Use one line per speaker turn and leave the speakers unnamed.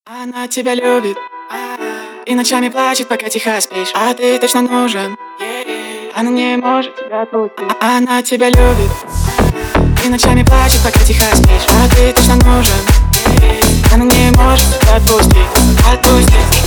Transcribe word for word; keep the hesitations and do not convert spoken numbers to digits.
Она тебя любит и ночами плачет, пока тихо спишь. А ты точно нужен, она не может тебя отпустить. Она тебя любит и ночами плачет, пока тихо спишь. А ты точно нужен, она не может тебя отпустить. Отпустить.